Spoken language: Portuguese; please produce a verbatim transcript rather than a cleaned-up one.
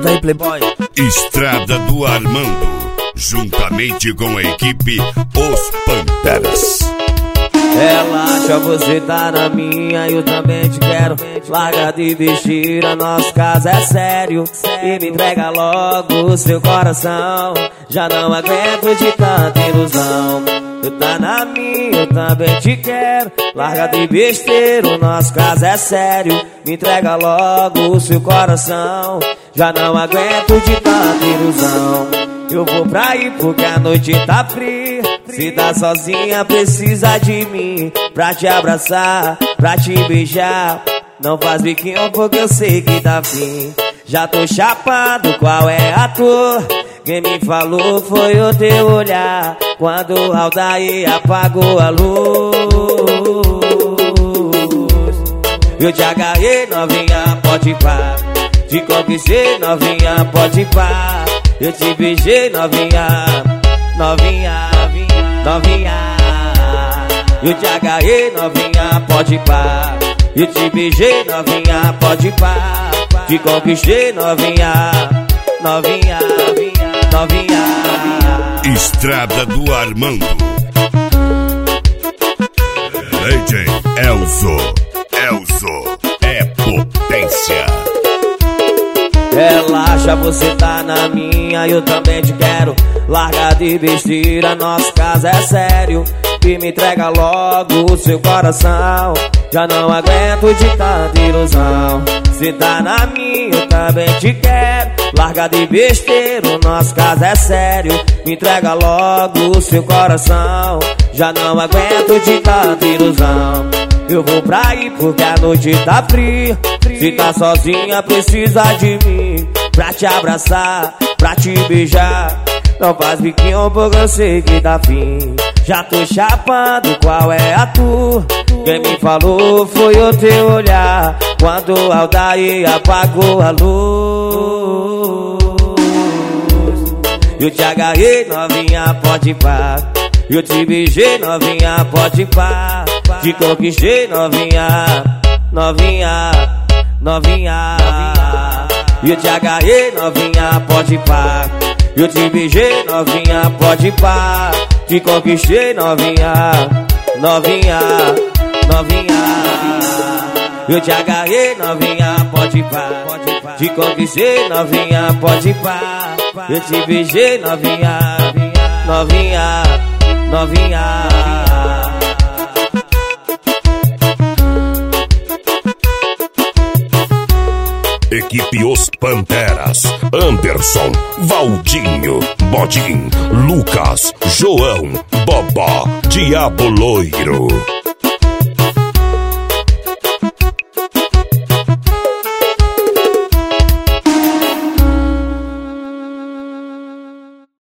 Solta aí, playboy. Estrada do Armando, juntamente com a equipe Os Panteras. Ela acha você tá na minha, eu também te quero. Larga de besteira, nosso caso é sério. E me entrega logo o seu coração. Já não aguento de tanta ilusão. Tu tá na minha, eu também te quero. Larga de besteira, o nosso caso é sério. Me entrega logo o seu coração. Já não aguento de tanta ilusão. Eu vou pra aí porque a noite tá fria. Se tá sozinha precisa de mim pra te abraçar, pra te beijar. Não faz biquinho porque eu sei que tá fim. Já tô chapado, qual é a tua? Quem me falou foi o teu olhar quando o Aldair apagou a luz. Eu te agarrei, novinha, pode pá. Te conquistei, novinha, pode pá. Eu te beijei, novinha, novinha, novinha. Eu te agarrei, novinha, pode pá. Eu te beijei, novinha, pode pá. Te conquistei, novinha, novinha, novinha. Estrada do Armando. D J Elzo, Elzo é potência. Ela acha você tá na minha, eu também te quero. Larga de besteira, nosso caso é sério. E me entrega logo o seu coração. Já não aguento de tanta ilusão. Se tá na minha, eu também te quero. Larga de besteira, o nosso caso é sério. Me entrega logo o seu coração. Já não aguento de tanta ilusão. Eu vou pra aí porque a noite tá fria. Se tá sozinha precisa de mim pra te abraçar, pra te beijar. Não faz biquinho porque eu sei que tá fim. Já tô chapando, qual é a tua? Quem me falou foi o teu olhar quando o Aldair apagou a luz. Eu te agarrei, novinha, pode pá. Eu te beijei, novinha, pode pá. Te conquistei, novinha, novinha, novinha. Eu te agarrei, novinha, pode pá. Eu te beijei, novinha, pode pá. Te conquistei, novinha, novinha, novinha. Eu te agarrei, novinha, pode pá. Te conquistei, novinha, pode pá. Eu te beijei, novinha, novinha, novinha. Equipe Os Panteras, Anderson, Valdinho, Bodim, Lucas, João, Bobó, Diabo Loiro.